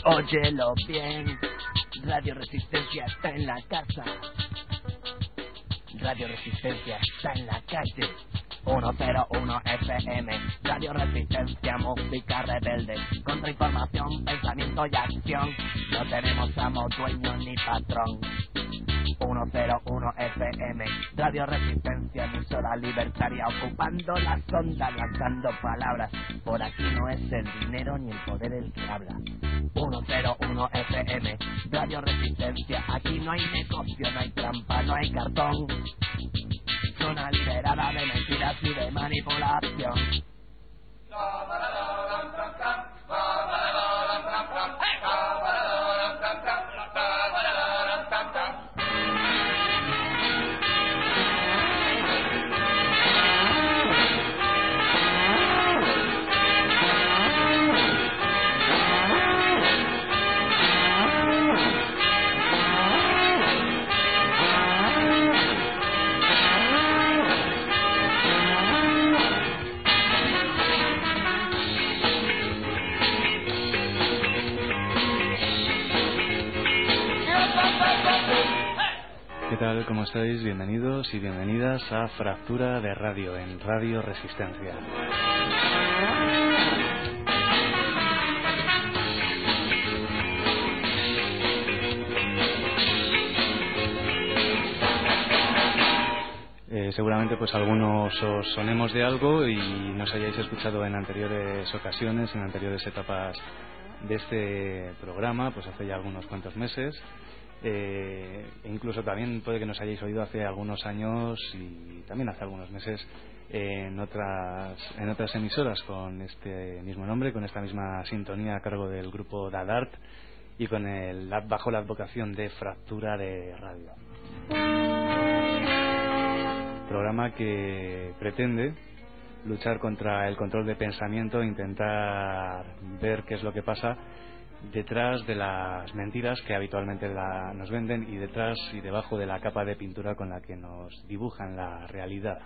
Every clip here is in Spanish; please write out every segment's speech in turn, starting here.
Óyelo bien, Radio Resistencia está en la casa. Radio Resistencia está en la calle. 101 FM, Radio Resistencia, música rebelde, contrainformación, pensamiento y acción. No tenemos amo, dueño ni patrón. 101 FM, Radio Resistencia, emisora libertaria, ocupando las ondas, lanzando palabras. Por aquí no es el dinero ni el poder el que habla. 101 FM, Radio Resistencia, aquí no hay negocio, no hay trampa, no hay cartón. Zona liberada de mentiras y de manipulación. ¿Qué tal? ¿Cómo estáis? Bienvenidos y bienvenidas a Fractura de Radio en Radio Resistencia. Seguramente pues algunos os sonemos de algo y nos hayáis escuchado en anteriores ocasiones, en anteriores etapas de este programa, pues hace ya algunos cuantos meses. Incluso también puede que nos hayáis oído hace algunos años y también hace algunos meses en otras emisoras con este mismo nombre, con esta misma sintonía a cargo del grupo Dadart y con bajo la advocación de Fractura de Radio. Programa que pretende luchar contra el control de pensamiento, intentar ver qué es lo que pasa detrás de las mentiras que habitualmente nos venden y detrás y debajo de la capa de pintura con la que nos dibujan la realidad.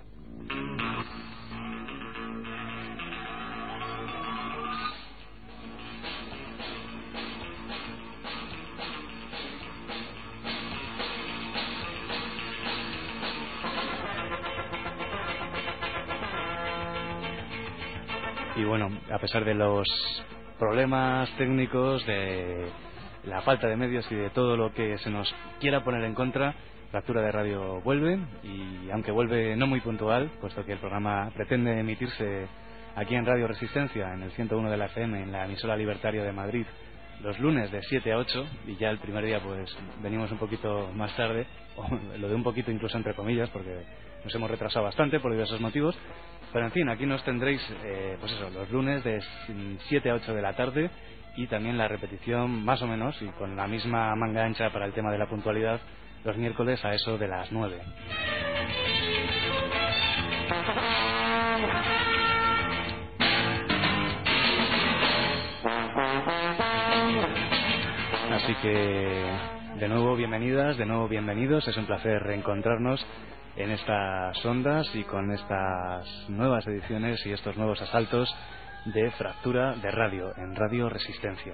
Y bueno, a pesar de los problemas técnicos, de la falta de medios y de todo lo que se nos quiera poner en contra, Fractura de Radio vuelve, y aunque vuelve no muy puntual, puesto que el programa pretende emitirse aquí en Radio Resistencia, en el 101 de la FM, en la emisora Libertaria de Madrid, los lunes de 7 a 8, y ya el primer día pues venimos un poquito más tarde, o lo de un poquito incluso entre comillas, porque nos hemos retrasado bastante por diversos motivos. Pero en fin, aquí nos tendréis pues eso, los lunes de 7 a 8 de la tarde, y también la repetición más o menos y con la misma manga ancha para el tema de la puntualidad los miércoles a eso de las 9. Así que de nuevo bienvenidas, de nuevo bienvenidos, es un placer reencontrarnos en estas ondas y con estas nuevas ediciones y estos nuevos asaltos de Fractura de Radio en Radio Resistencia.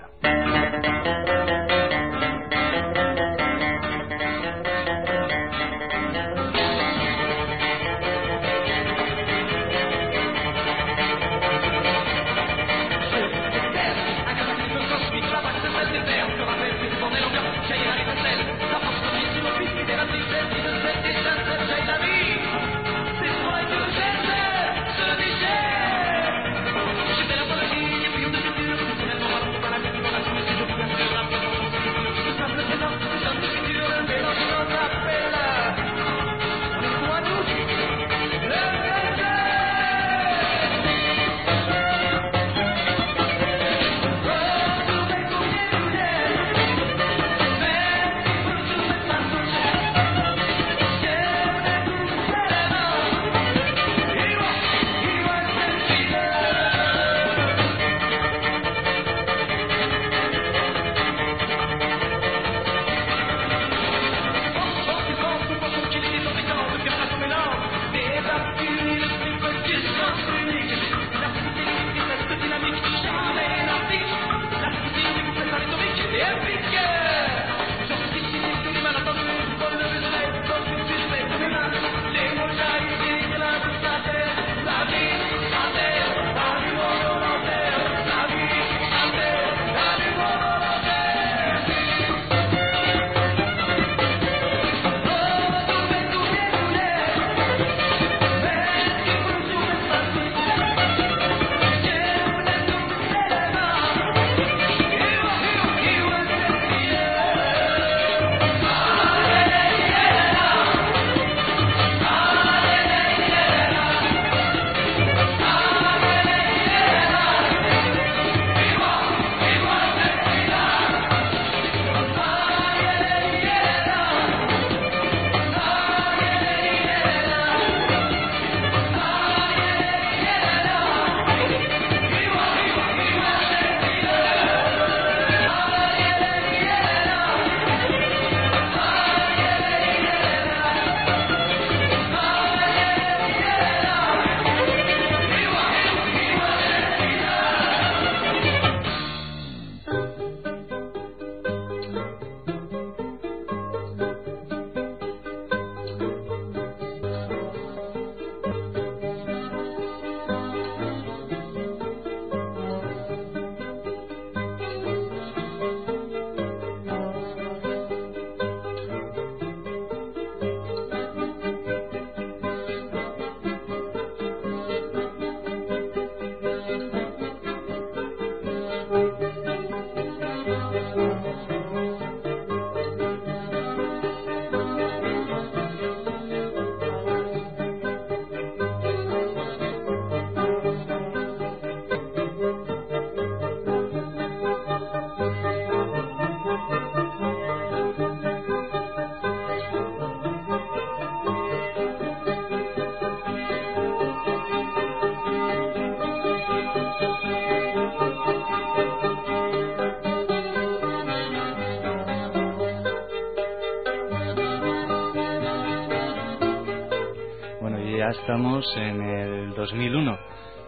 ya estamos en el 2001.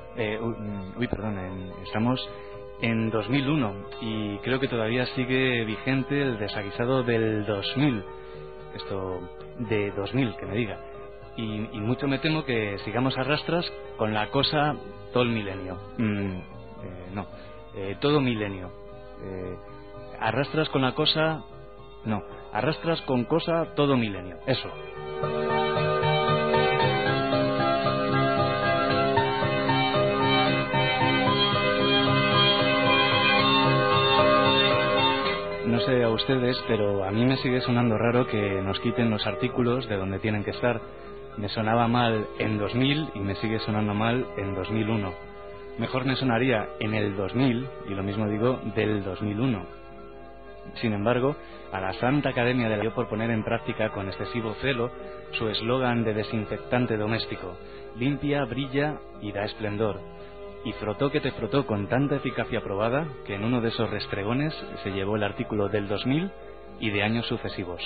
Estamos en 2001 y creo que todavía sigue vigente el desaguisado del 2000. Esto de 2000, que me diga. Y mucho me temo que sigamos a rastras con la cosa todo el milenio. Todo milenio. Arrastras con la cosa... No, arrastras con cosa todo milenio. Eso. No sé a ustedes, pero a mí me sigue sonando raro que nos quiten los artículos de donde tienen que estar. Me sonaba mal en 2000 y me sigue sonando mal en 2001. Mejor me sonaría en el 2000, y lo mismo digo del 2001. Sin embargo, a la Santa Academia le dio por poner en práctica con excesivo celo su eslogan de desinfectante doméstico: limpia, brilla y da esplendor. Y frotó que te frotó con tanta eficacia probada que en uno de esos restregones se llevó el artículo del 2000 y de años sucesivos.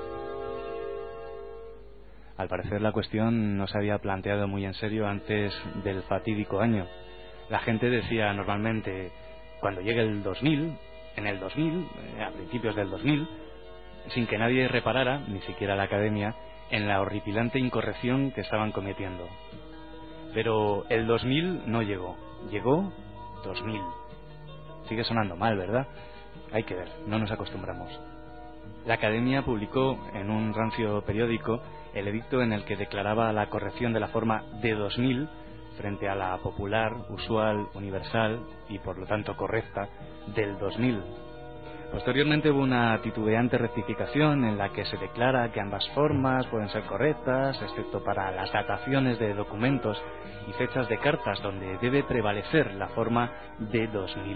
Al parecer la cuestión no se había planteado muy en serio antes del fatídico año. La gente decía normalmente, cuando llegue el 2000, en el 2000, a principios del 2000, sin que nadie reparara, ni siquiera la Academia, en la horripilante incorrección que estaban cometiendo. Pero el 2000 no llegó. Llegó 2000. Sigue sonando mal, ¿verdad? Hay que ver, no nos acostumbramos. La Academia publicó en un rancio periódico el edicto en el que declaraba la corrección de la forma de 2000 frente a la popular, usual, universal y por lo tanto correcta del 2000. Posteriormente hubo una titubeante rectificación en la que se declara que ambas formas pueden ser correctas, excepto para las dataciones de documentos y fechas de cartas, donde debe prevalecer la forma de 2000.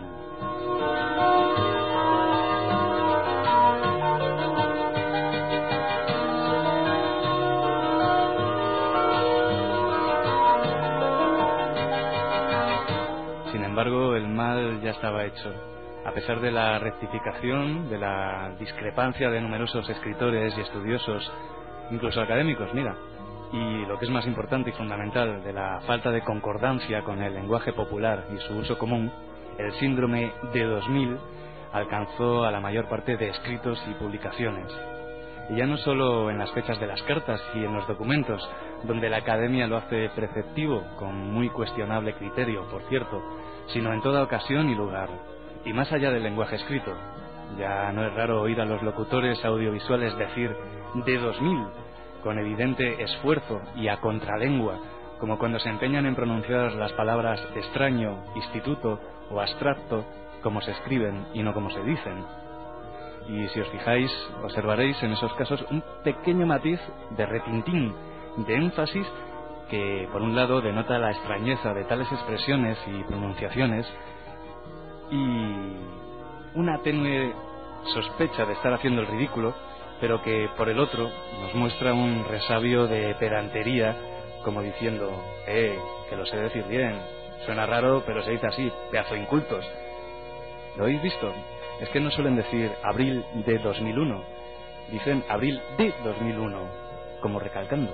Sin embargo, el mal ya estaba hecho. A pesar de la rectificación, de la discrepancia de numerosos escritores y estudiosos, incluso académicos, mira, y lo que es más importante y fundamental, de la falta de concordancia con el lenguaje popular y su uso común, el síndrome de 2000 alcanzó a la mayor parte de escritos y publicaciones. Y ya no solo en las fechas de las cartas y en los documentos, donde la Academia lo hace preceptivo, con muy cuestionable criterio, por cierto, sino en toda ocasión y lugar. Y más allá del lenguaje escrito, ya no es raro oír a los locutores audiovisuales decir de 2000, con evidente esfuerzo y a contralengua, como cuando se empeñan en pronunciar las palabras extraño, instituto o abstracto como se escriben y no como se dicen. Y si os fijáis, observaréis en esos casos un pequeño matiz de retintín, de énfasis, que por un lado denota la extrañeza de tales expresiones y pronunciaciones, y una tenue sospecha de estar haciendo el ridículo, pero que por el otro nos muestra un resabio de pedantería, como diciendo, que lo sé decir bien, suena raro pero se dice así, pedazo de incultos. ¿Lo habéis visto? Es que no suelen decir abril de 2001, dicen abril de 2001, como recalcando.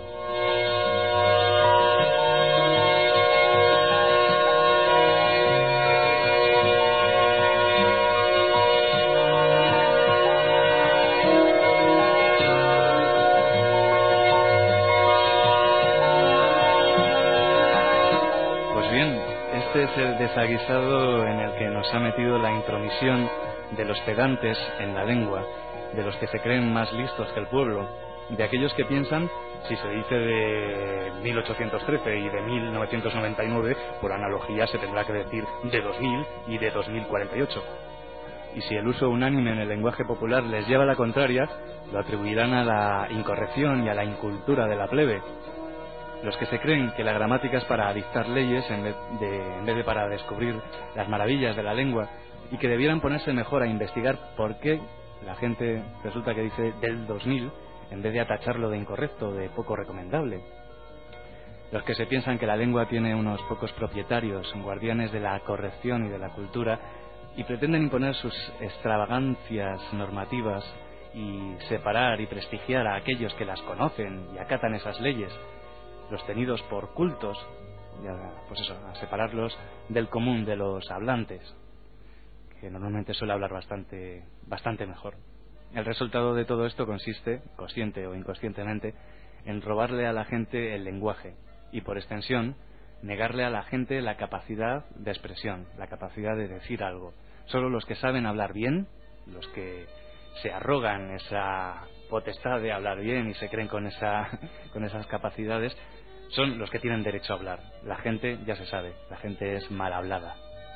Este es el desaguisado en el que nos ha metido la intromisión de los pedantes en la lengua, de los que se creen más listos que el pueblo, de aquellos que piensan, si se dice de 1813 y de 1999, por analogía se tendrá que decir de 2000 y de 2048. Y si el uso unánime en el lenguaje popular les lleva a la contraria, lo atribuirán a la incorrección y a la incultura de la plebe. Los que se creen que la gramática es para dictar leyes en vez de para descubrir las maravillas de la lengua, y que debieran ponerse mejor a investigar por qué la gente resulta que dice del 2000 en vez de atacharlo de incorrecto, de poco recomendable. Los que se piensan que la lengua tiene unos pocos propietarios, guardianes de la corrección y de la cultura, y pretenden imponer sus extravagancias normativas y separar y prestigiar a aquellos que las conocen y acatan esas leyes. los tenidos por cultos, pues eso, a separarlos del común de los hablantes, que normalmente suele hablar bastante mejor. El resultado de todo esto consiste, consciente o inconscientemente, en robarle a la gente el lenguaje y, por extensión, negarle a la gente la capacidad de expresión, la capacidad de decir algo. Solo los que saben hablar bien, los que se arrogan esa potestad de hablar bien y se creen con esas capacidades, son los que tienen derecho a hablar. La gente, ya se sabe, la gente es mal hablada.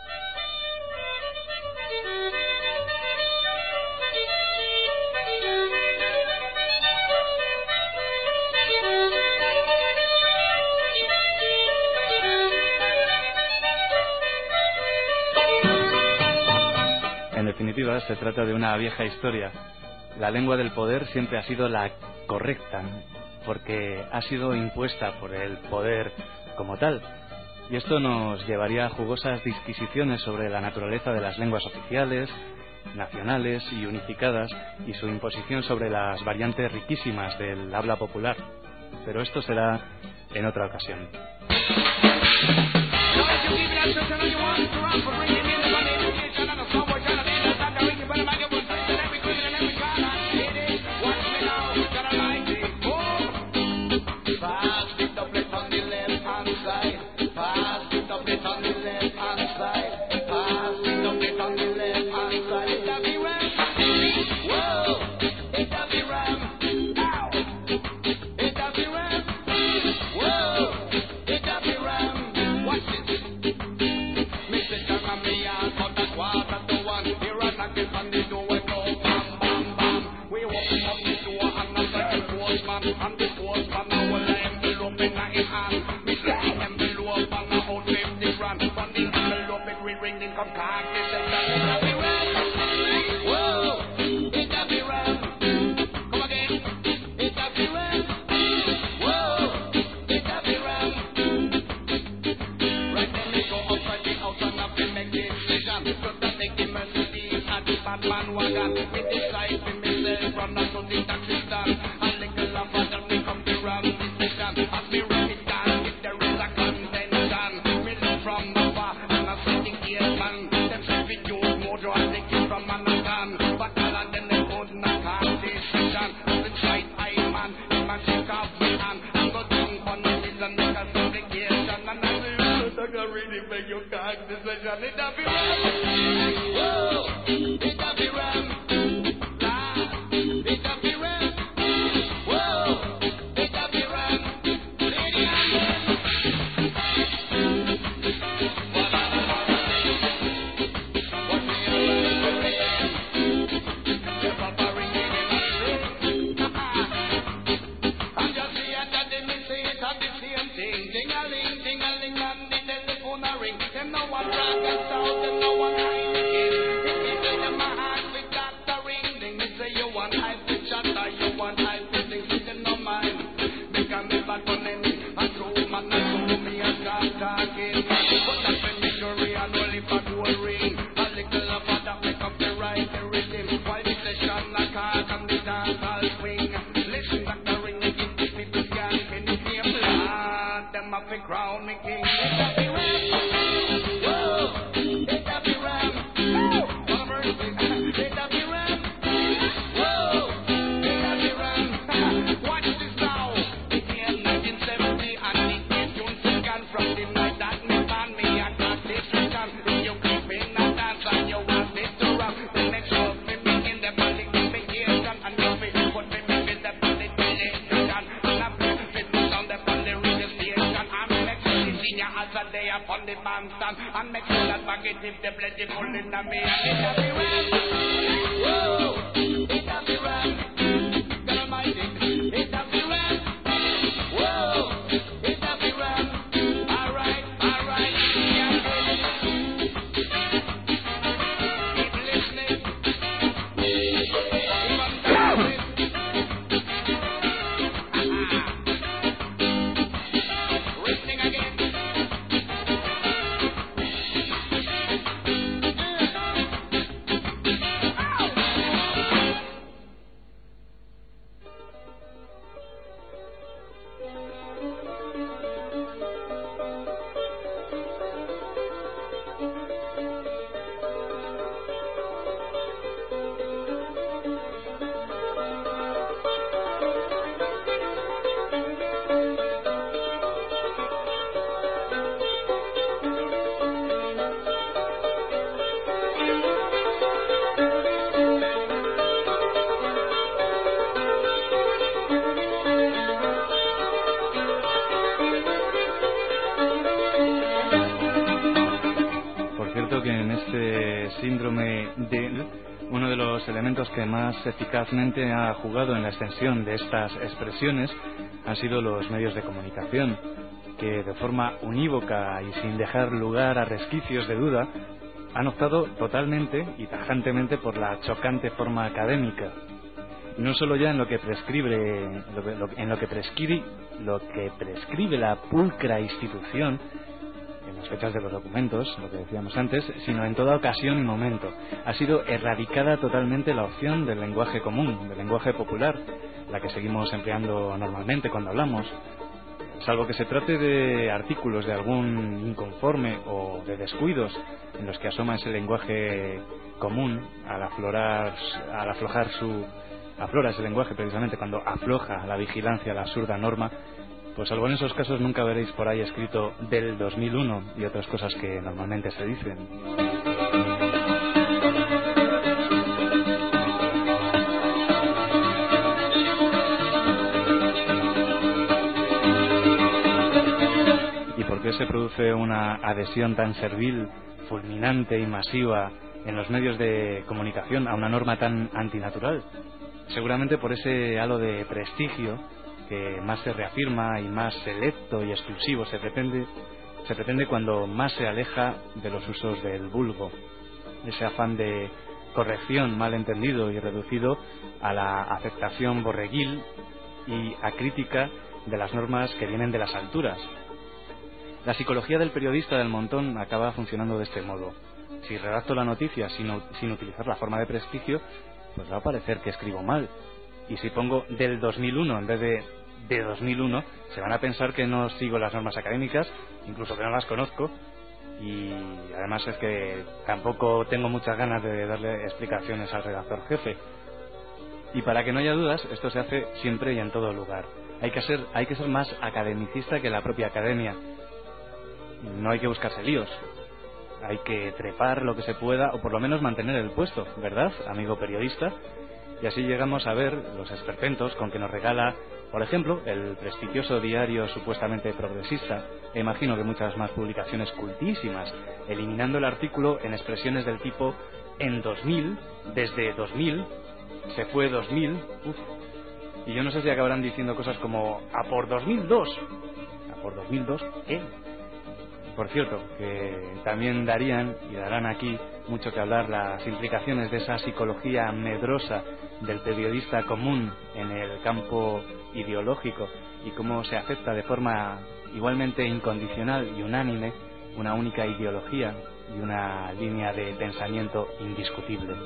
En definitiva, se trata de una vieja historia. La lengua del poder siempre ha sido la correcta, porque ha sido impuesta por el poder como tal. Y esto nos llevaría a jugosas disquisiciones sobre la naturaleza de las lenguas oficiales, nacionales y unificadas, y su imposición sobre las variantes riquísimas del habla popular. Pero esto será en otra ocasión. de uno de los elementos que más eficazmente ha jugado en la extensión de estas expresiones han sido los medios de comunicación, que de forma unívoca y sin dejar lugar a resquicios de duda han optado totalmente y tajantemente por la chocante forma académica. Y no solo ya en lo que prescribe la pulcra institución, en las fechas de los documentos, lo que decíamos antes, sino en toda ocasión y momento. Ha sido erradicada totalmente la opción del lenguaje común, del lenguaje popular, la que seguimos empleando normalmente cuando hablamos. Salvo que se trate de artículos de algún inconforme o de descuidos en los que asoma ese lenguaje común aflora ese lenguaje precisamente cuando afloja la vigilancia a la absurda norma, pues salvo en esos casos nunca veréis por ahí escrito del 2001 y otras cosas que normalmente se dicen. ¿Y por qué se produce una adhesión tan servil, fulminante y masiva en los medios de comunicación a una norma tan antinatural? Seguramente por ese halo de prestigio que más se reafirma y más selecto y exclusivo se pretende cuando más se aleja de los usos del vulgo. Ese afán de corrección mal entendido y reducido a la aceptación borreguil y a crítica de las normas que vienen de las alturas. La psicología del periodista del montón acaba funcionando de este modo. Si redacto la noticia sin utilizar la forma de prestigio, pues va a parecer que escribo mal. Y si pongo del 2001 en vez de 2001, se van a pensar que no sigo las normas académicas, incluso que no las conozco, y además es que tampoco tengo muchas ganas de darle explicaciones al redactor jefe. Y para que no haya dudas, esto se hace siempre y en todo lugar. Hay que ser más academicista que la propia academia. No hay que buscarse líos. Hay que trepar lo que se pueda, o por lo menos mantener el puesto, ¿verdad, amigo periodista? Y así llegamos a ver los esperpentos con que nos regala, por ejemplo, el prestigioso diario supuestamente progresista, e imagino que muchas más publicaciones cultísimas, eliminando el artículo en expresiones del tipo en 2000, desde 2000, se fue 2000, y yo no sé si acabarán diciendo cosas como a por 2002. ¿A por 2002? Por cierto, que también darían y darán aquí mucho que hablar las implicaciones de esa psicología medrosa del periodista común en el campo ideológico y cómo se acepta de forma igualmente incondicional y unánime una única ideología y una línea de pensamiento indiscutible.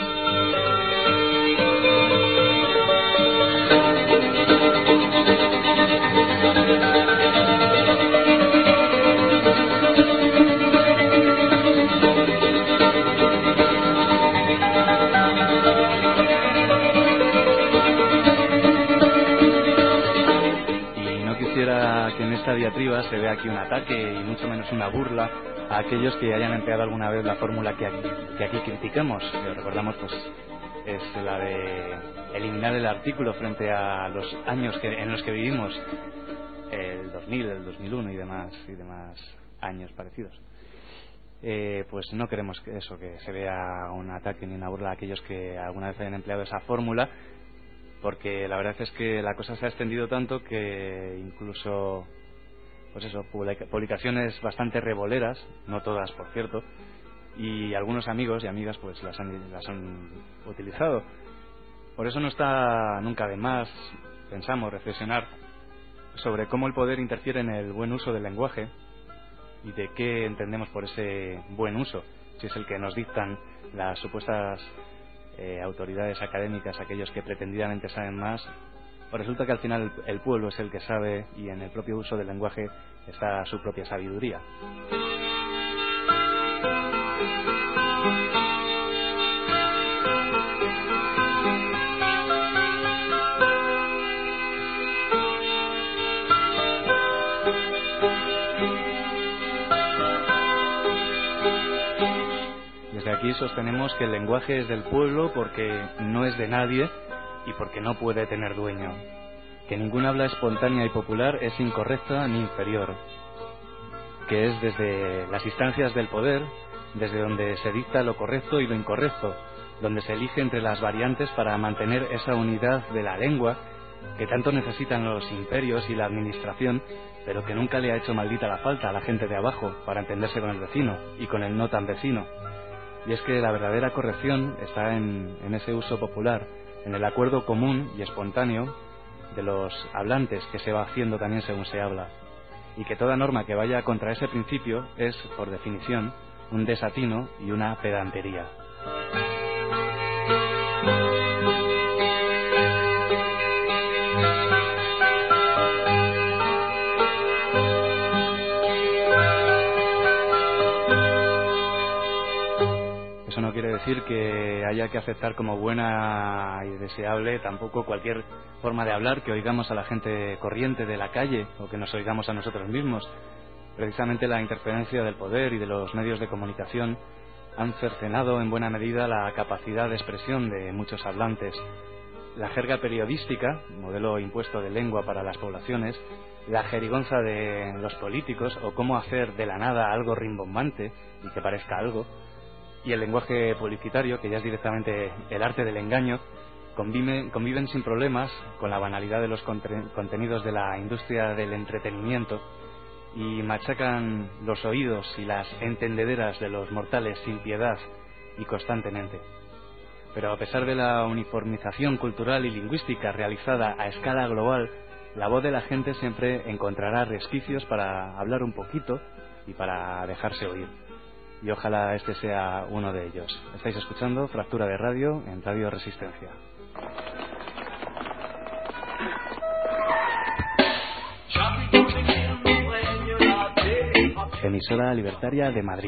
Que en esta diatriba se vea aquí un ataque y mucho menos una burla a aquellos que hayan empleado alguna vez la fórmula que aquí criticamos. Recordamos, pues, es la de eliminar el artículo frente a los años en los que vivimos, el 2000, el 2001 y demás años parecidos. Pues no queremos que se vea un ataque ni una burla a aquellos que alguna vez hayan empleado esa fórmula, porque la verdad es que la cosa se ha extendido tanto que incluso, pues eso, publicaciones bastante revoleras, no todas por cierto, y algunos amigos y amigas pues las han utilizado. Por eso no está nunca de más, pensamos, reflexionar sobre cómo el poder interfiere en el buen uso del lenguaje y de qué entendemos por ese buen uso, si es el que nos dictan las supuestas autoridades académicas, aquellos que pretendidamente saben más, o resulta que al final el pueblo es el que sabe y en el propio uso del lenguaje está su propia sabiduría. Desde aquí sostenemos que el lenguaje es del pueblo porque no es de nadie y porque no puede tener dueño, que ninguna habla espontánea y popular es incorrecta ni inferior, que es desde las instancias del poder desde donde se dicta lo correcto y lo incorrecto, donde se elige entre las variantes para mantener esa unidad de la lengua que tanto necesitan los imperios y la administración, pero que nunca le ha hecho maldita la falta a la gente de abajo para entenderse con el vecino y con el no tan vecino. Y es que la verdadera corrección está en ese uso popular, en el acuerdo común y espontáneo de los hablantes que se va haciendo también según se habla, y que toda norma que vaya contra ese principio es, por definición, un desatino y una pedantería. Eso no quiere decir que haya que aceptar como buena y deseable tampoco cualquier forma de hablar que oigamos a la gente corriente de la calle o que nos oigamos a nosotros mismos. Precisamente la interferencia del poder y de los medios de comunicación han cercenado en buena medida la capacidad de expresión de muchos hablantes. La jerga periodística, modelo impuesto de lengua para las poblaciones, la jerigonza de los políticos o cómo hacer de la nada algo rimbombante y que parezca algo, y el lenguaje publicitario, que ya es directamente el arte del engaño, conviven sin problemas con la banalidad de los contenidos de la industria del entretenimiento y machacan los oídos y las entendederas de los mortales sin piedad y constantemente. Pero a pesar de la uniformización cultural y lingüística realizada a escala global, la voz de la gente siempre encontrará resquicios para hablar un poquito y para dejarse oír. Y ojalá este sea uno de ellos. Estáis escuchando Fractura de Radio en Radio Resistencia. Emisora libertaria de Madrid.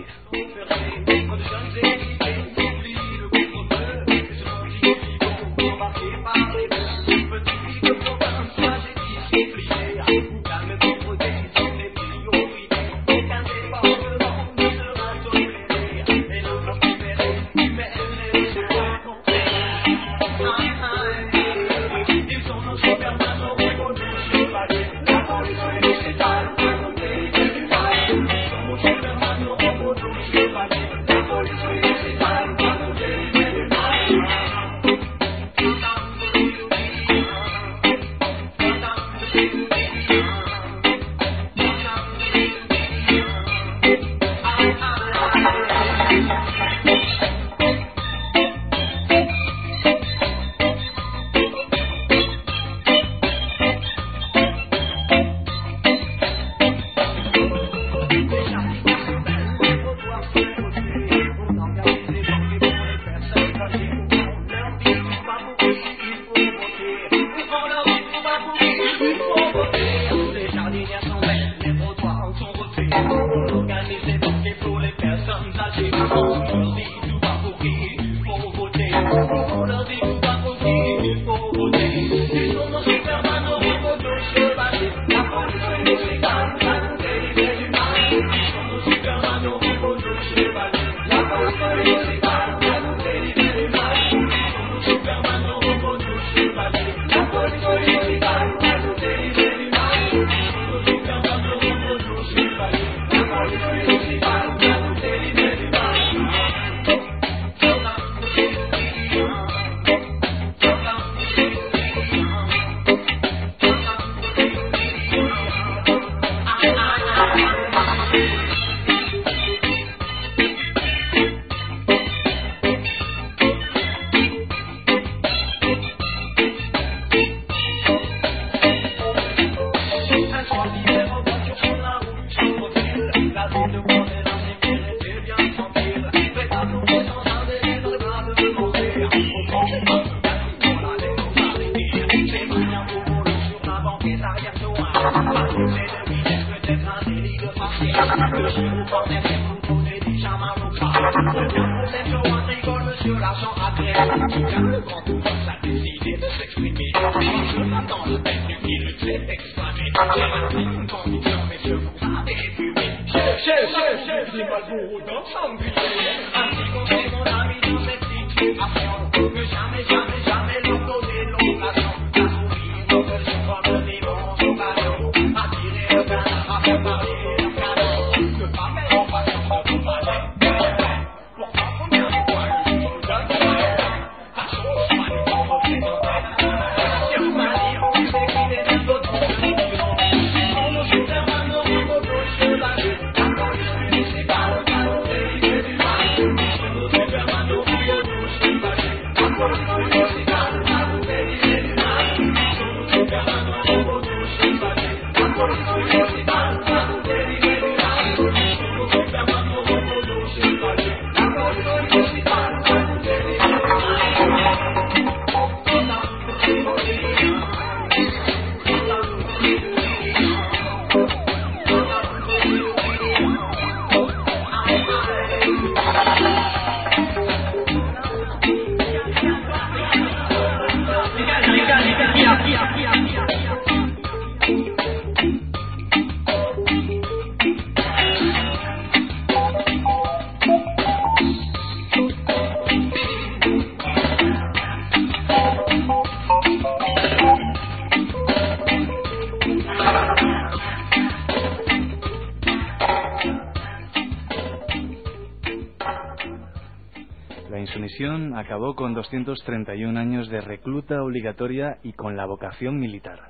insumisión acabó con 231 años de recluta obligatoria y con la vocación militar.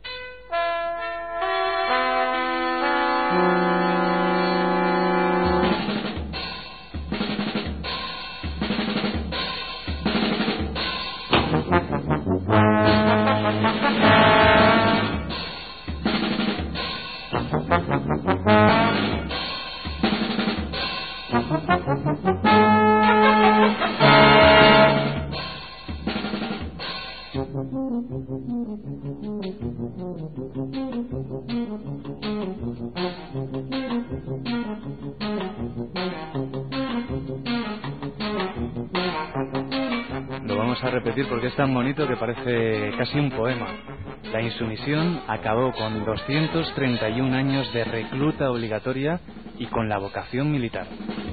Lo vamos a repetir porque es tan bonito que parece casi un poema. La insumisión acabó con 231 años de recluta obligatoria y con la vocación militar.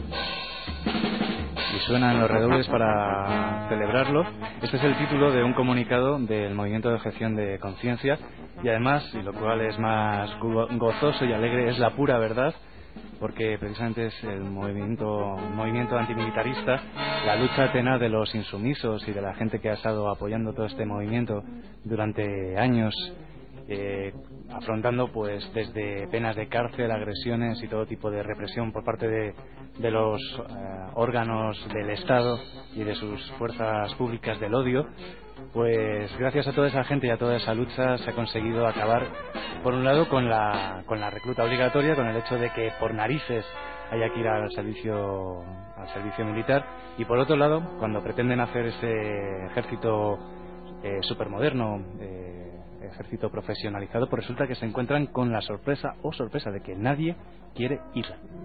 Y suenan los redobles para celebrarlo. Este es el título de un comunicado del Movimiento de Objeción de Conciencia y además, y lo cual es más gozoso y alegre, es la pura verdad, porque precisamente es el movimiento antimilitarista, la lucha tenaz de los insumisos y de la gente que ha estado apoyando todo este movimiento durante años, afrontando pues desde penas de cárcel, agresiones y todo tipo de represión por parte de los órganos del Estado y de sus fuerzas públicas del odio. Pues gracias a toda esa gente y a toda esa lucha se ha conseguido acabar, por un lado, con la recluta obligatoria, con el hecho de que por narices haya que ir al servicio militar, y por otro lado, cuando pretenden hacer ese ejército supermoderno, ejército profesionalizado, pues resulta que se encuentran con la sorpresa de que nadie quiere ir.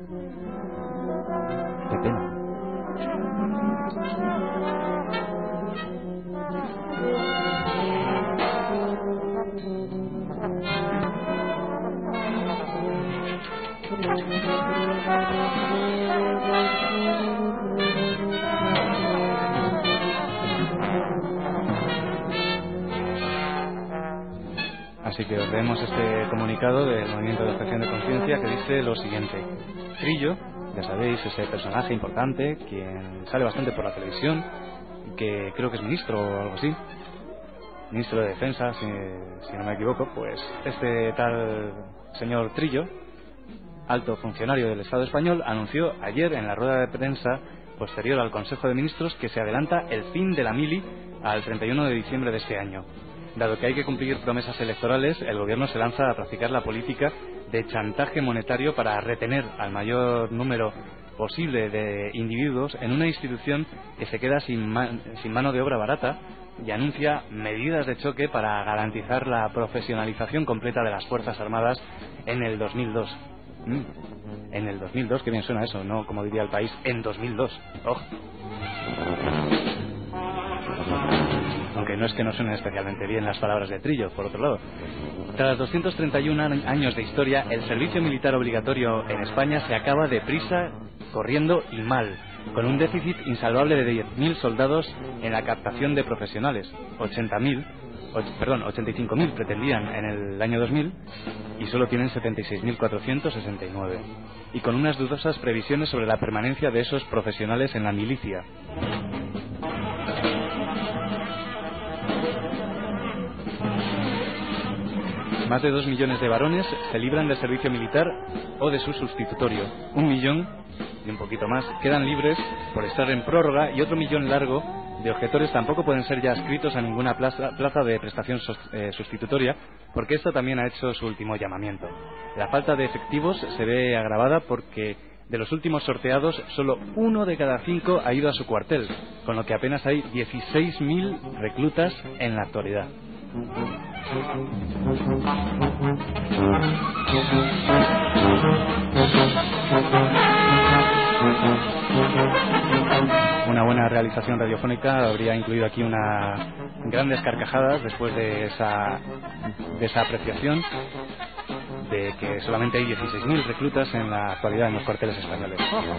Qué pena. Así que os leemos este comunicado del Movimiento de Objeción de Conciencia que dice lo siguiente. Trillo, ya sabéis, ese personaje importante, quien sale bastante por la televisión, que creo que es ministro o algo así, ministro de Defensa, si no me equivoco, pues este tal señor Trillo, alto funcionario del Estado español, anunció ayer en la rueda de prensa posterior al Consejo de Ministros que se adelanta el fin de la mili al 31 de diciembre de este año. Dado que hay que cumplir promesas electorales, el gobierno se lanza a practicar la política de chantaje monetario para retener al mayor número posible de individuos en una institución que se queda sin mano de obra barata, y anuncia medidas de choque para garantizar la profesionalización completa de las Fuerzas Armadas en el 2002. En el 2002, qué bien suena eso, no como diría el país, en 2002. ¡Oh! Aunque no es que no suenen especialmente bien las palabras de Trillo, por otro lado. Tras 231 años de historia, el servicio militar obligatorio en España se acaba deprisa, corriendo y mal, con un déficit insalvable de 10.000 soldados en la captación de profesionales. 85.000 pretendían en el año 2000 y solo tienen 76.469. Y con unas dudosas previsiones sobre la permanencia de esos profesionales en la milicia. Más de 2 millones de varones se libran del servicio militar o de su sustitutorio. 1 millón y un poquito más quedan libres por estar en prórroga, y otro millón largo de objetores tampoco pueden ser ya adscritos a ninguna plaza de prestación sustitutoria, porque esta también ha hecho su último llamamiento. La falta de efectivos se ve agravada porque de los últimos sorteados solo 1 de cada 5 ha ido a su cuartel, con lo que apenas hay 16.000 reclutas en la actualidad. Una buena realización radiofónica habría incluido aquí unas grandes carcajadas después de esa apreciación de que solamente hay 16.000 reclutas en la actualidad en los cuarteles españoles.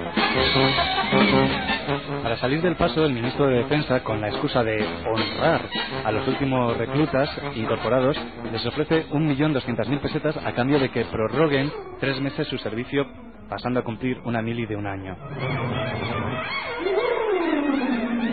Para salir del paso, el ministro de Defensa, con la excusa de honrar a los últimos reclutas incorporados, les ofrece 1.200.000 pesetas a cambio de que prorroguen 3 meses su servicio, pasando a cumplir una mili de 1 año.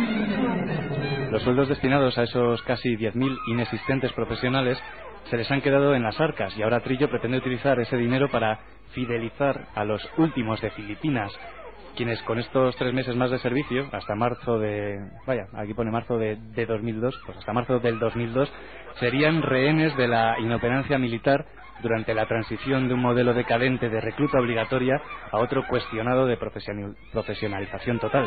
Los sueldos destinados a esos casi 10.000 inexistentes profesionales se les han quedado en las arcas, y ahora Trillo pretende utilizar ese dinero para fidelizar a los últimos de Filipinas, quienes con estos 3 meses más de servicio, hasta marzo de... vaya, aquí pone marzo de 2002, pues hasta marzo del 2002, serían rehenes de la inoperancia militar durante la transición de un modelo decadente de recluta obligatoria a otro cuestionado de profesionalización total.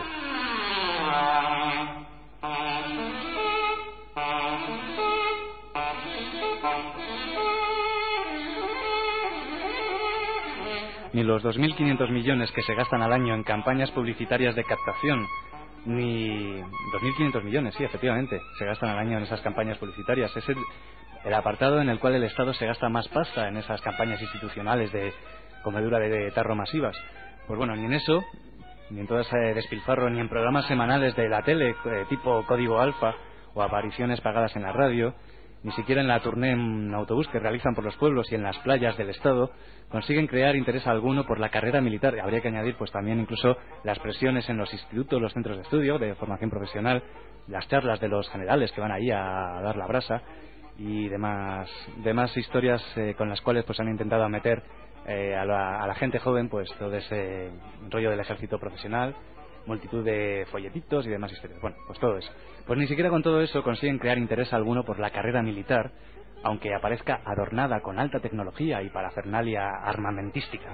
Ni los 2.500 millones que se gastan al año en campañas publicitarias de captación, ni 2.500 millones, sí, efectivamente, se gastan al año en esas campañas publicitarias. Es el apartado en el cual el Estado se gasta más pasta en esas campañas institucionales de comedura de tarro masivas. Pues bueno, ni en eso, ni en todo ese despilfarro, ni en programas semanales de la tele tipo Código Alfa o apariciones pagadas en la radio, ni siquiera en la tournée en autobús que realizan por los pueblos y en las playas del Estado consiguen crear interés alguno por la carrera militar. Habría que añadir pues también incluso las presiones en los institutos, los centros de estudio de formación profesional, las charlas de los generales que van ahí a dar la brasa y demás historias con las cuales pues han intentado meter a la gente joven pues todo ese rollo del ejército profesional, multitud de folletitos y demás historias. Bueno, pues todo eso. Pues ni siquiera con todo eso consiguen crear interés alguno por la carrera militar, aunque aparezca adornada con alta tecnología y parafernalia armamentística.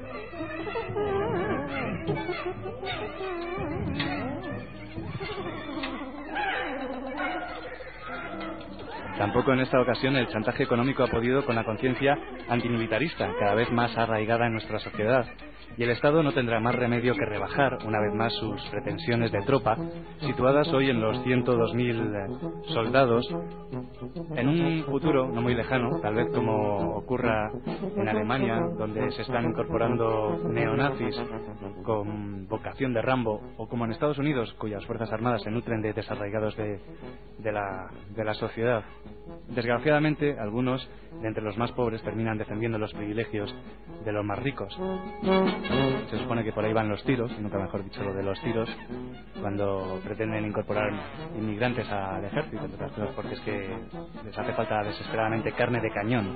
Tampoco en esta ocasión el chantaje económico ha podido con la conciencia antimilitarista, cada vez más arraigada en nuestra sociedad, y el Estado no tendrá más remedio que rebajar una vez más sus pretensiones de tropa, situadas hoy en los 102.000 soldados, en un futuro no muy lejano, tal vez como ocurra en Alemania, donde se están incorporando neonazis con vocación de Rambo, o como en Estados Unidos, cuyas fuerzas armadas se nutren de desarraigados de la sociedad. Desgraciadamente, algunos de entre los más pobres terminan defendiendo los privilegios de los más ricos. Se supone que por ahí van los tiros, y nunca mejor dicho lo de los tiros, cuando pretenden incorporar inmigrantes al ejército, entre otras cosas porque es que les hace falta desesperadamente carne de cañón.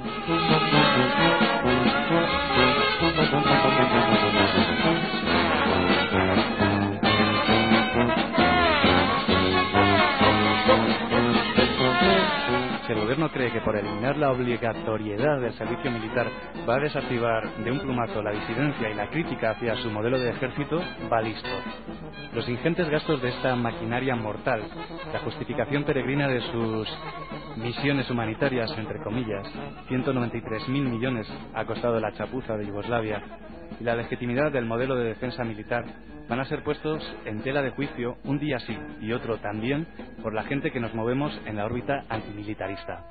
Si el gobierno cree que por eliminar la obligatoriedad del servicio militar va a desactivar de un plumazo la disidencia y la crítica hacia su modelo de ejército, va listo. Los ingentes gastos de esta maquinaria mortal, la justificación peregrina de sus misiones humanitarias, entre comillas, 193.000 millones ha costado la chapuza de Yugoslavia, y la legitimidad del modelo de defensa militar van a ser puestos en tela de juicio un día sí y otro también por la gente que nos movemos en la órbita antimilitarista.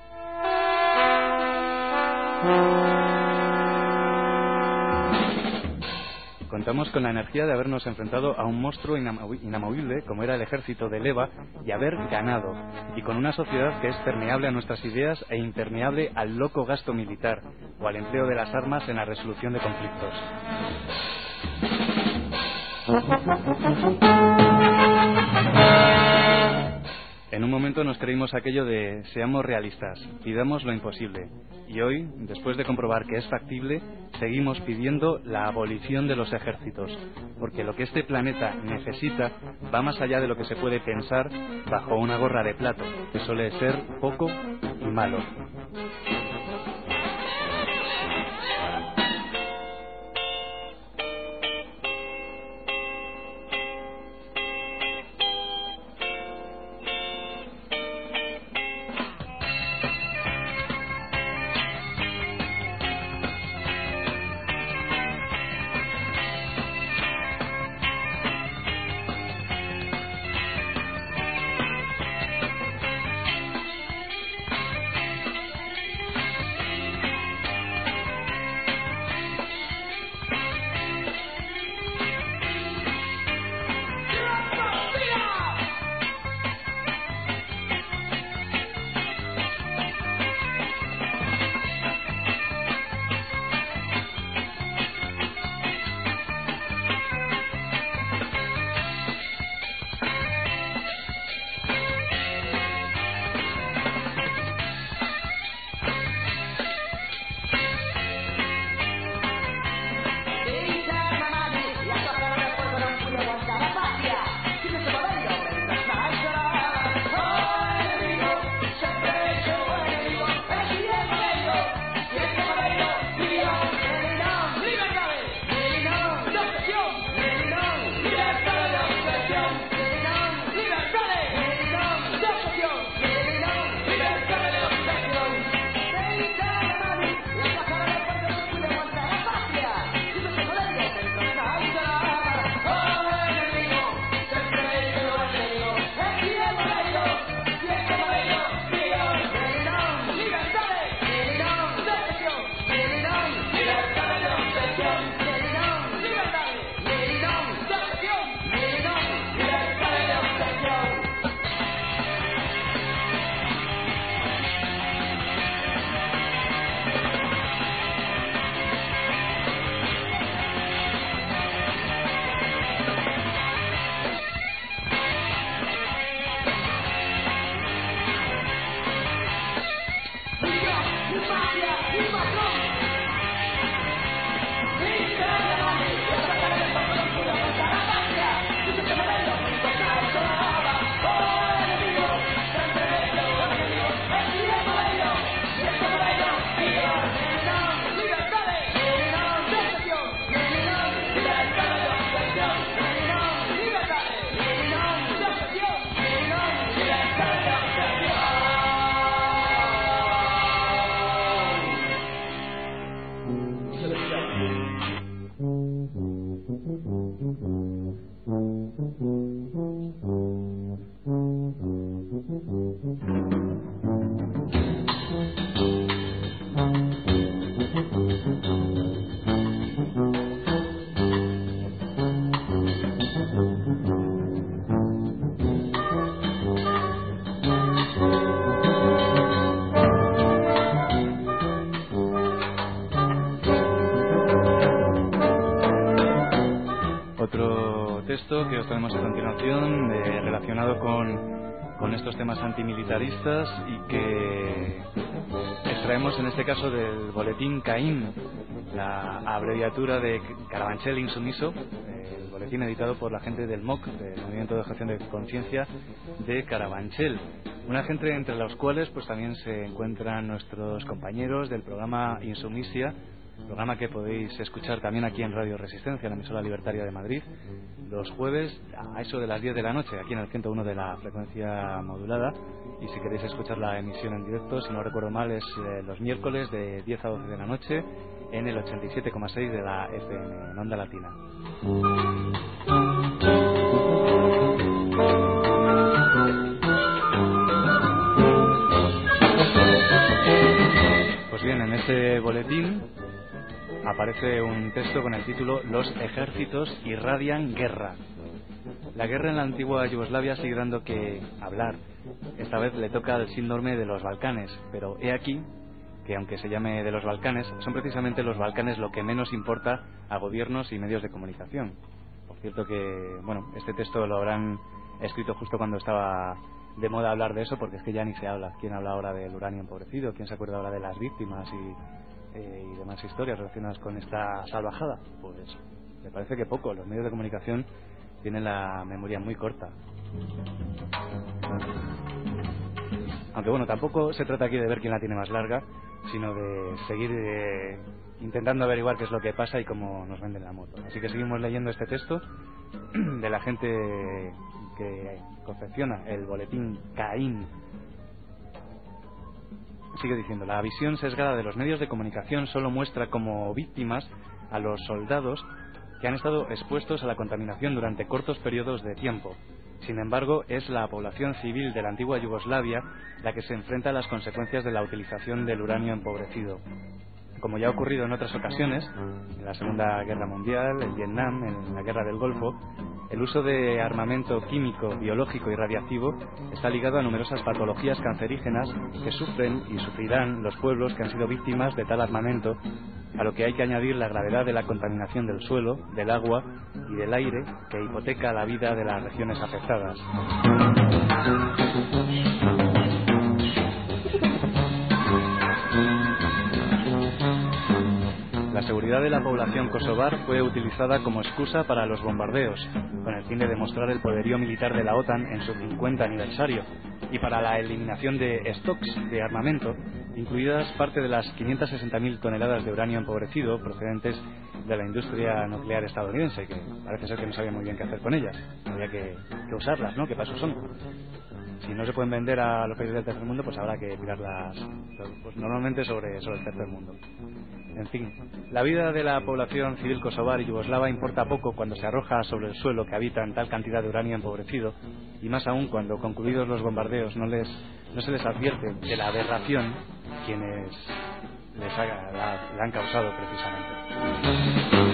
Contamos con la energía de habernos enfrentado a un monstruo inamovible como era el ejército de Leva y haber ganado, y con una sociedad que es permeable a nuestras ideas e impermeable al loco gasto militar o al empleo de las armas en la resolución de conflictos. En un momento nos creímos aquello de seamos realistas, pidamos lo imposible. Y hoy, después de comprobar que es factible, seguimos pidiendo la abolición de los ejércitos. Porque lo que este planeta necesita va más allá de lo que se puede pensar bajo una gorra de plato, que suele ser poco y malo. texto que os traemos a continuación relacionado con estos temas antimilitaristas y que extraemos en este caso del boletín CAIN, la abreviatura de Carabanchel Insumiso, el boletín editado por la gente del MOC, del Movimiento de Objeción de Conciencia de Carabanchel. Una gente entre los cuales pues también se encuentran nuestros compañeros del programa Insumisia, programa que podéis escuchar también aquí en Radio Resistencia, en la emisora libertaria de Madrid, los jueves a eso de las 10 de la noche, aquí en el 101 de la frecuencia modulada. Y si queréis escuchar la emisión en directo, si no recuerdo mal, es los miércoles de 10 a 12 de la noche en el 87,6 de la FM, en Onda Latina. Pues bien, en este boletín aparece un texto con el título Los ejércitos irradian guerra. La guerra en la antigua Yugoslavia sigue dando que hablar. Esta vez le toca al síndrome de los Balcanes, pero he aquí que aunque se llame de los Balcanes, son precisamente los Balcanes lo que menos importa a gobiernos y medios de comunicación. Por cierto que, bueno, este texto lo habrán escrito justo cuando estaba de moda hablar de eso, porque es que ya ni se habla. ¿Quién habla ahora del uranio empobrecido? ¿Quién se acuerda ahora de las víctimas y demás historias relacionadas con esta salvajada? Pues me parece que poco. Los medios de comunicación tienen la memoria muy corta. Aunque bueno, tampoco se trata aquí de ver quién la tiene más larga, sino de seguir intentando averiguar qué es lo que pasa y cómo nos venden la moto. Así que seguimos leyendo este texto de la gente que confecciona el boletín CAIN. Sigue diciendo: la visión sesgada de los medios de comunicación solo muestra como víctimas a los soldados que han estado expuestos a la contaminación durante cortos periodos de tiempo. Sin embargo, es la población civil de la antigua Yugoslavia la que se enfrenta a las consecuencias de la utilización del uranio empobrecido. Como ya ha ocurrido en otras ocasiones, en la Segunda Guerra Mundial, en Vietnam, en la Guerra del Golfo, el uso de armamento químico, biológico y radiactivo está ligado a numerosas patologías cancerígenas que sufren y sufrirán los pueblos que han sido víctimas de tal armamento, a lo que hay que añadir la gravedad de la contaminación del suelo, del agua y del aire que hipoteca la vida de las regiones afectadas. La seguridad de la población kosovar fue utilizada como excusa para los bombardeos, con el fin de demostrar el poderío militar de la OTAN en su 50 aniversario, y para la eliminación de stocks de armamento, incluidas parte de las 560.000 toneladas de uranio empobrecido procedentes de la industria nuclear estadounidense, que parece ser que no sabía muy bien qué hacer con ellas. Había que usarlas, ¿no? Que para eso son. Si no se pueden vender a los países del tercer mundo, pues habrá que tirarlas, pues normalmente sobre el tercer mundo. En fin, la vida de la población civil kosovar y yugoslava importa poco cuando se arroja sobre el suelo que habitan tal cantidad de uranio empobrecido, y más aún cuando, concluidos los bombardeos, no se les advierte de la aberración quienes la han causado precisamente.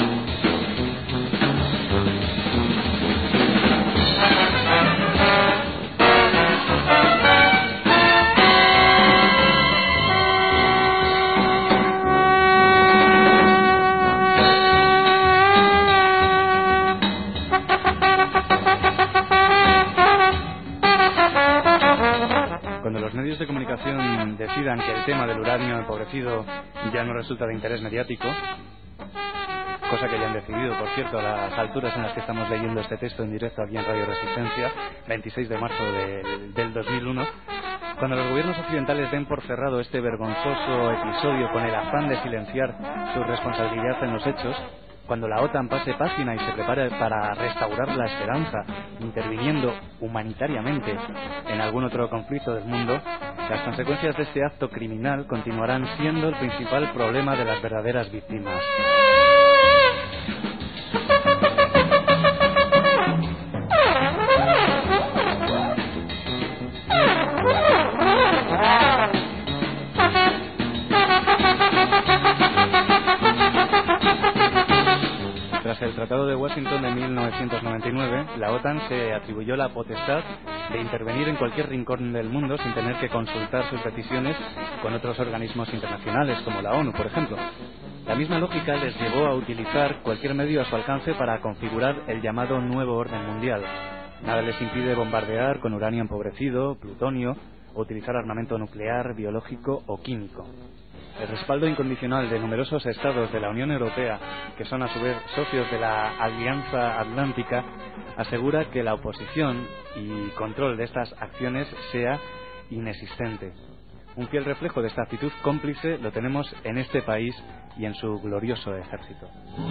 De comunicación decidan que el tema del uranio empobrecido ya no resulta de interés mediático, cosa que ya han decidido, por cierto, a las alturas en las que estamos leyendo este texto en directo aquí en Radio Resistencia, 26 de marzo del 2001, cuando los gobiernos occidentales den por cerrado este vergonzoso episodio con el afán de silenciar su responsabilidad en los hechos, cuando la OTAN pase página y se prepare para restaurar la esperanza, interviniendo humanitariamente en algún otro conflicto del mundo, las consecuencias de este acto criminal continuarán siendo el principal problema de las verdaderas víctimas. Tras el Tratado de Washington de 1999, la OTAN se atribuyó la potestad de intervenir en cualquier rincón del mundo sin tener que consultar sus decisiones con otros organismos internacionales, como la ONU, por ejemplo. La misma lógica les llevó a utilizar cualquier medio a su alcance para configurar el llamado nuevo orden mundial. Nada les impide bombardear con uranio empobrecido, plutonio, o utilizar armamento nuclear, biológico o químico. El respaldo incondicional de numerosos estados de la Unión Europea, que son a su vez socios de la Alianza Atlántica, asegura que la oposición y control de estas acciones sea inexistente. Un fiel reflejo de esta actitud cómplice lo tenemos en este país y en su glorioso ejército.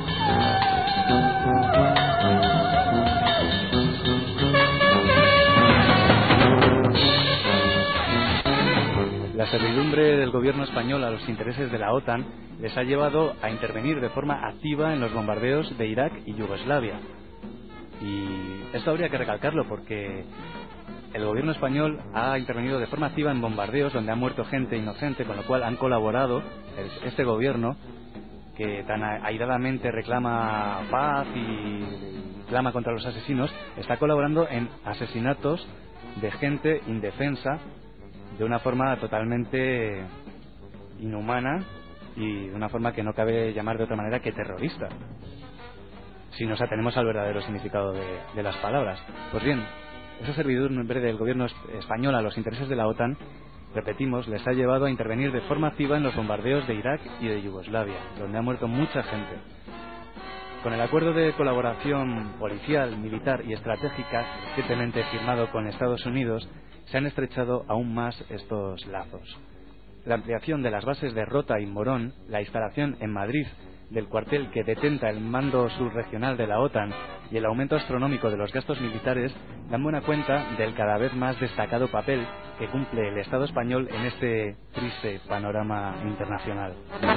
La servidumbre del gobierno español a los intereses de la OTAN les ha llevado a intervenir de forma activa en los bombardeos de Irak y Yugoslavia. Y esto habría que recalcarlo porque el gobierno español ha intervenido de forma activa en bombardeos donde ha muerto gente inocente, con lo cual han colaborado este gobierno, que tan airadamente reclama paz y clama contra los asesinos, está colaborando en asesinatos de gente indefensa de una forma totalmente inhumana y de una forma que no cabe llamar de otra manera que terrorista, si nos atenemos al verdadero significado de las palabras. Pues bien, esa servidumbre del gobierno español a los intereses de la OTAN, repetimos, les ha llevado a intervenir de forma activa en los bombardeos de Irak y de Yugoslavia, donde ha muerto mucha gente. Con el acuerdo de colaboración policial, militar y estratégica recientemente firmado con Estados Unidos, se han estrechado aún más estos lazos. La ampliación de las bases de Rota y Morón, la instalación en Madrid del cuartel que detenta el mando subregional de la OTAN y el aumento astronómico de los gastos militares dan buena cuenta del cada vez más destacado papel que cumple el Estado español en este triste panorama internacional.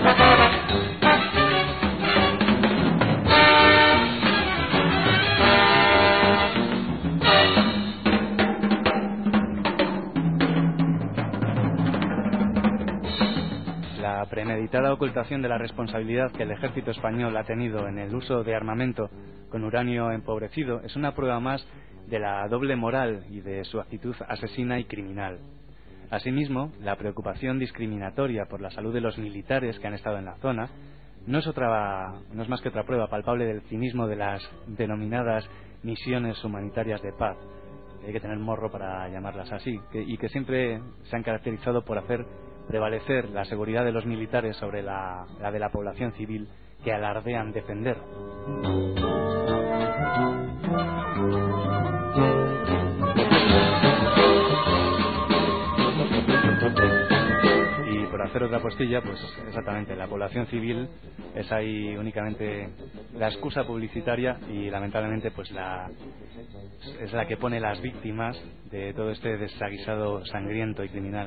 La premeditada ocultación de la responsabilidad que el ejército español ha tenido en el uso de armamento con uranio empobrecido es una prueba más de la doble moral y de su actitud asesina y criminal. Asimismo, la preocupación discriminatoria por la salud de los militares que han estado en la zona no es más que otra prueba palpable del cinismo de las denominadas misiones humanitarias de paz. Hay que tener morro para llamarlas así, y que siempre se han caracterizado por hacer prevalecer la seguridad de los militares sobre la de la población civil que alardean defender. Y por hacer otra postilla, pues exactamente, la población civil es ahí únicamente la excusa publicitaria y lamentablemente pues es la que pone las víctimas de todo este desaguisado sangriento y criminal.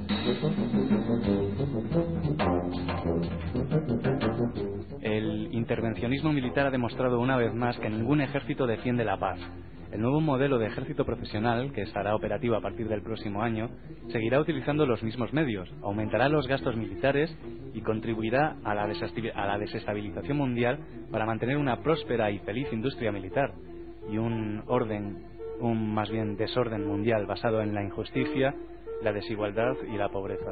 El intervencionismo militar ha demostrado una vez más que ningún ejército defiende la paz. El nuevo modelo de ejército profesional, que estará operativo a partir del próximo año, seguirá utilizando los mismos medios, aumentará los gastos militares y contribuirá a la desestabilización mundial para mantener una próspera y feliz industria militar y un más bien desorden mundial basado en la injusticia, la desigualdad y la pobreza.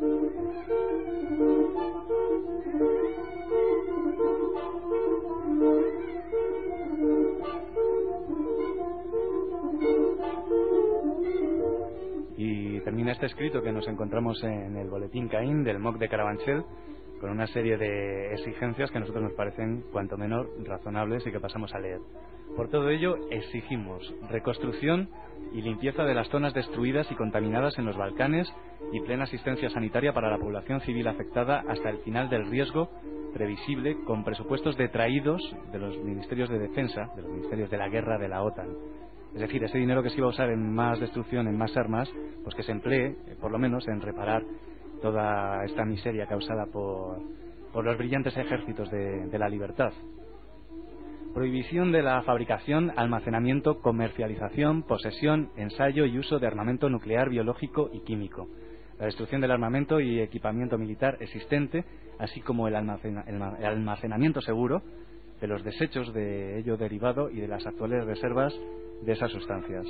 Y termina este escrito que nos encontramos en el boletín Caín del MOC de Carabanchel con una serie de exigencias que a nosotros nos parecen cuanto menos razonables y que pasamos a leer. Por todo ello, exigimos reconstrucción y limpieza de las zonas destruidas y contaminadas en los Balcanes y plena asistencia sanitaria para la población civil afectada hasta el final del riesgo previsible, con presupuestos detraídos de los ministerios de defensa, de los ministerios de la guerra de la OTAN. Es decir, ese dinero que se iba a usar en más destrucción, en más armas, pues que se emplee, por lo menos, en reparar toda esta miseria causada por los brillantes ejércitos de la libertad. Prohibición de la fabricación, almacenamiento, comercialización, posesión, ensayo y uso de armamento nuclear, biológico y químico. La destrucción del armamento y equipamiento militar existente, así como el almacenamiento seguro de los desechos de ello derivado y de las actuales reservas de esas sustancias.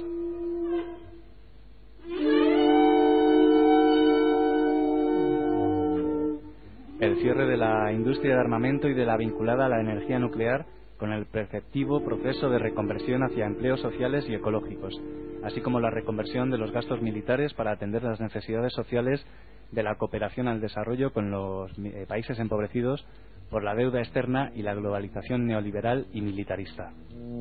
el cierre de la industria de armamento y de la vinculada a la energía nuclear, con el perceptivo proceso de reconversión hacia empleos sociales y ecológicos, así como la reconversión de los gastos militares para atender las necesidades sociales de la cooperación al desarrollo con los países empobrecidos por la deuda externa y la globalización neoliberal y militarista.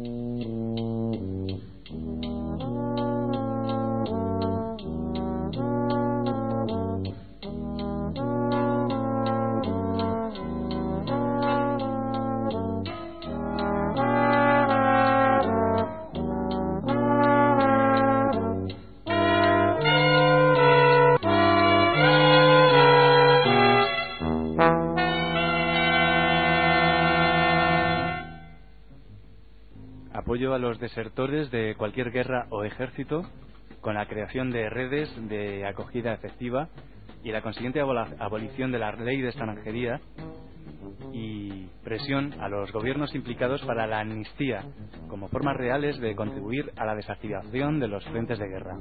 Apoyo a los desertores de cualquier guerra o ejército, con la creación de redes de acogida efectiva y la consiguiente abolición de la ley de extranjería, y presión a los gobiernos implicados para la amnistía, como formas reales de contribuir a la desactivación de los frentes de guerra.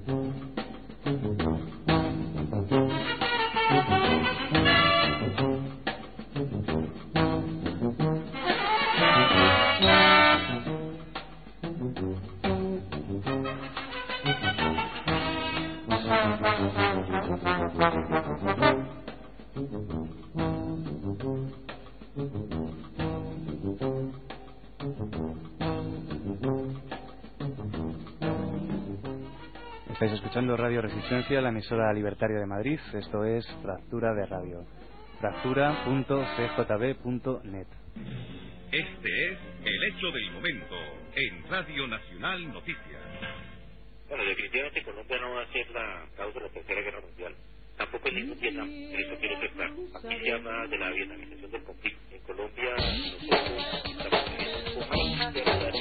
Estáis escuchando Radio Resistencia, la emisora libertaria de Madrid. Esto es Fractura de Radio. fractura.cjb.net. Este es el hecho del momento en Radio Nacional Noticias. Bueno, definitivamente Colombia no va a ser la causa de la Tercera Guerra Mundial. Tampoco el mismo Vietnam, eso quiero ser claro. Aquí se habla de la vietnamización del conflicto. En Colombia nosotros estamos viviendo un poco de la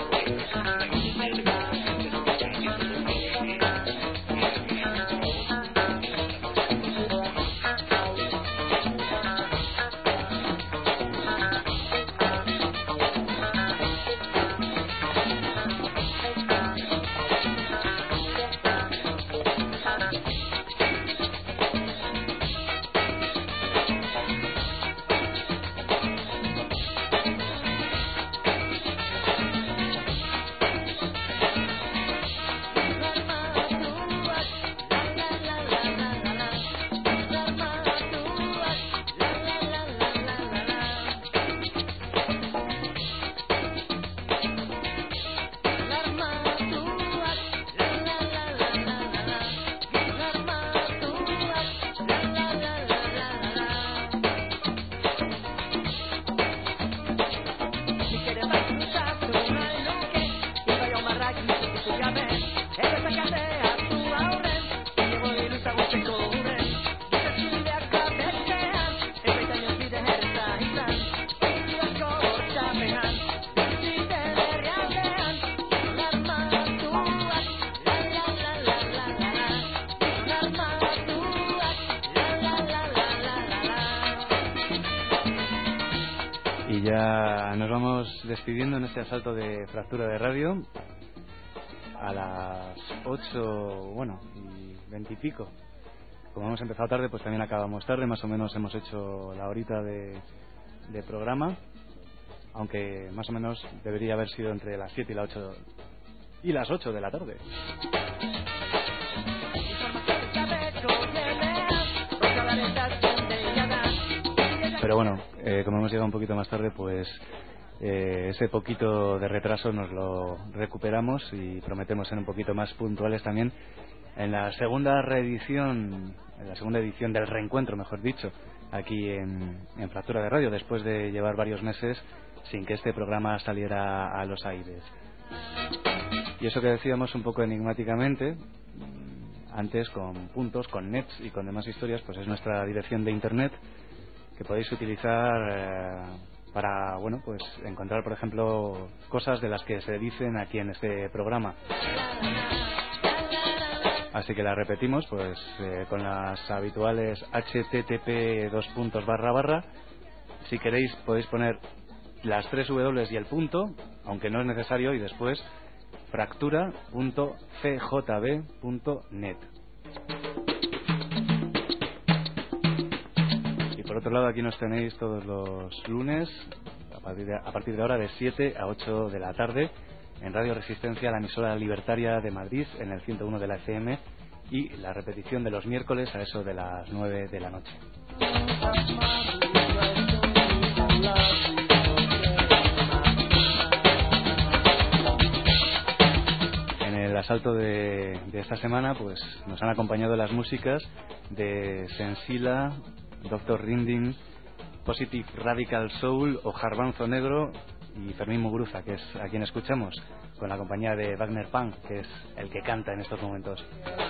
Y ya nos vamos despidiendo en este asalto de Fractura de Radio a las 8, bueno, y 20 y pico. Como hemos empezado tarde, pues también acabamos tarde, más o menos hemos hecho la horita de programa, aunque más o menos debería haber sido entre las 7 y las 8 de la tarde. Pero bueno, como hemos llegado un poquito más tarde, pues ese poquito de retraso nos lo recuperamos y prometemos ser un poquito más puntuales también en la segunda edición del reencuentro, mejor dicho, aquí en Fractura de Radio, después de llevar varios meses sin que este programa saliera a los aires. Y eso que decíamos un poco enigmáticamente antes, con puntos, con nets y con demás historias, pues es nuestra dirección de internet, que podéis utilizar para, bueno, pues encontrar, por ejemplo, cosas de las que se dicen aquí en este programa. Así que la repetimos, pues con las habituales http://. Si queréis podéis poner las 3 W y el punto, aunque no es necesario, y después fractura.cjb.net. por otro lado, aquí nos tenéis todos los lunes a partir de ahora de 7 a 8 de la tarde en Radio Resistencia, la emisora libertaria de Madrid, en el 101 de la FM, y la repetición de los miércoles a eso de las 9 de la noche. En el asalto de esta semana pues nos han acompañado las músicas de Sensila, Dr. Rinding, Positive Radical Soul o Garbanzo Negro, y Fermín Muguruza, que es a quien escuchamos, con la compañía de Wagner Punk, que es el que canta en estos momentos.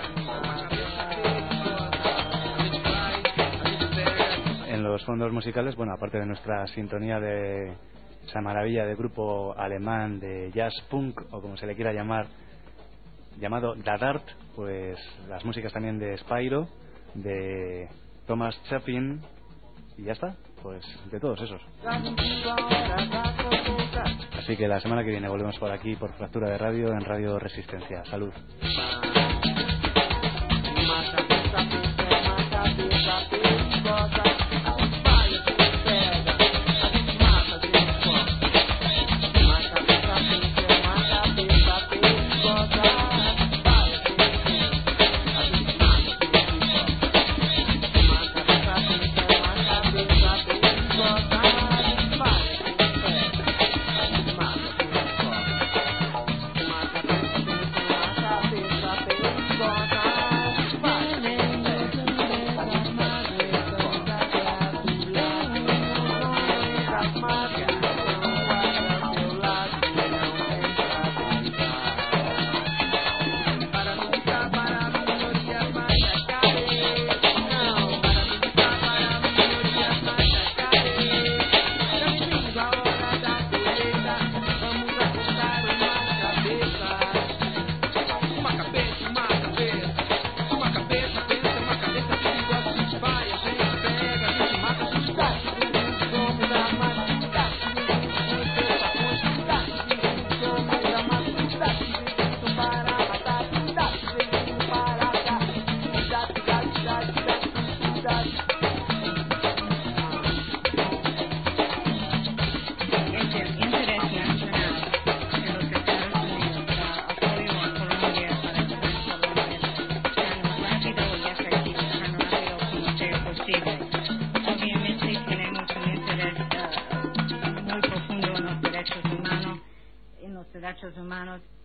En los fondos musicales, bueno, aparte de nuestra sintonía de esa maravilla de grupo alemán de jazz punk, o como se le quiera llamar, llamado Dadart, pues las músicas también de Spyro, de Thomas Chapin, y ya está, pues de todos esos. Así que la semana que viene volvemos por aquí, por Fractura de Radio, en Radio Resistencia. Salud. derechos humanos